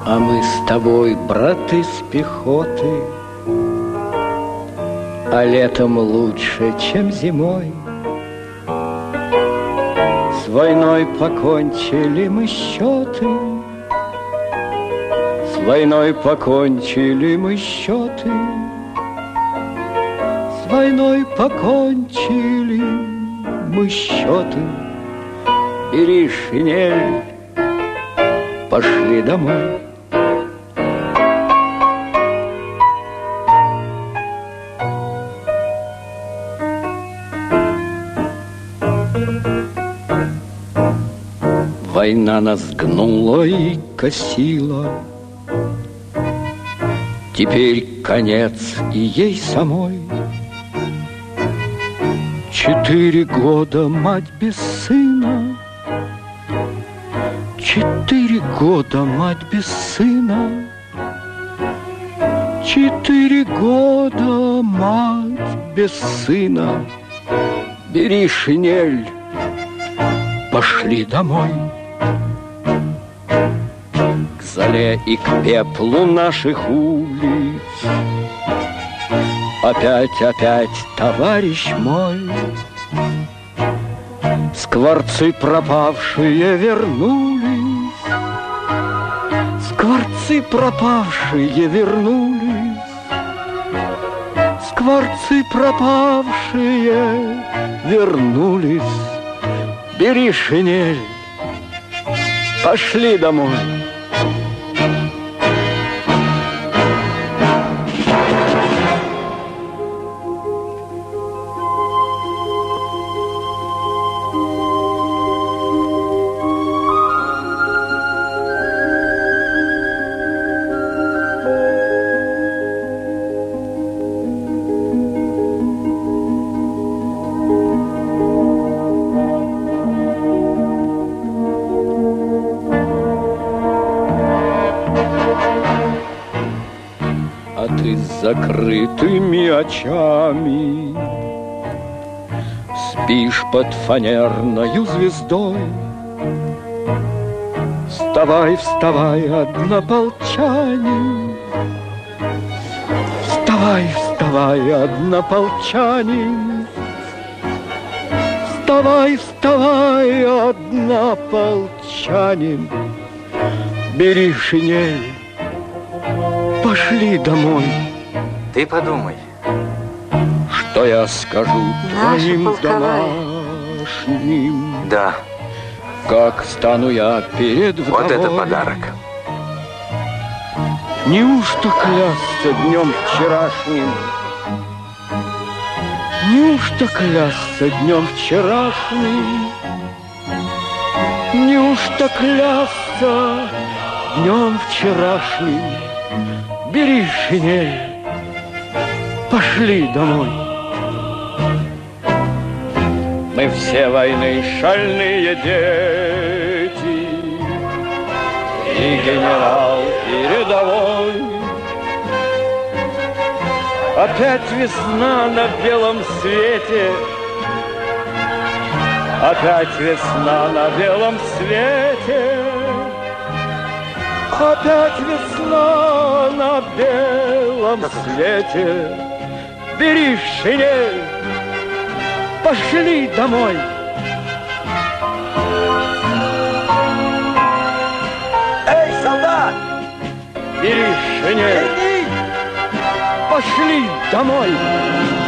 А мы с тобой, браты с пехоты, а летом лучше, чем зимой. С войной покончили мы счеты, с войной покончили мы счеты, с войной покончили мы счеты. Бери шинель, пошли домой. Война нас гнула и косила, теперь конец и ей самой. 4 года мать без сына, 4 года мать без сына, 4 года мать без сына. Бери шинель, пошли домой. К золе и к пеплу наших улиц опять, товарищ мой, скворцы пропавшие вернулись, скворцы пропавшие вернулись, скворцы пропавшие вернулись. Бери шинель, пошли домой. А ты с закрытыми очами спишь под фанерною звездой. Вставай, вставай, однополчанин, вставай, вставай, однополчанин, вставай, вставай, однополчанин. Бери шинель, пошли домой. Ты подумай. Что я скажу твоим домашним? Да. Как стану я перед вдовой? Вот это подарок. Неужто клясться днем вчерашним? Неужто клясться днем вчерашним? Неужто клясться днем вчерашним? Бери шинель, пошли домой. Мы все войны шальные дети, и генерал, и рядовой. Опять весна на белом свете, опять весна на белом свете, опять весна на белом свете. Бери шинель, пошли домой. Эй, солдат! Бери шинель, пошли домой.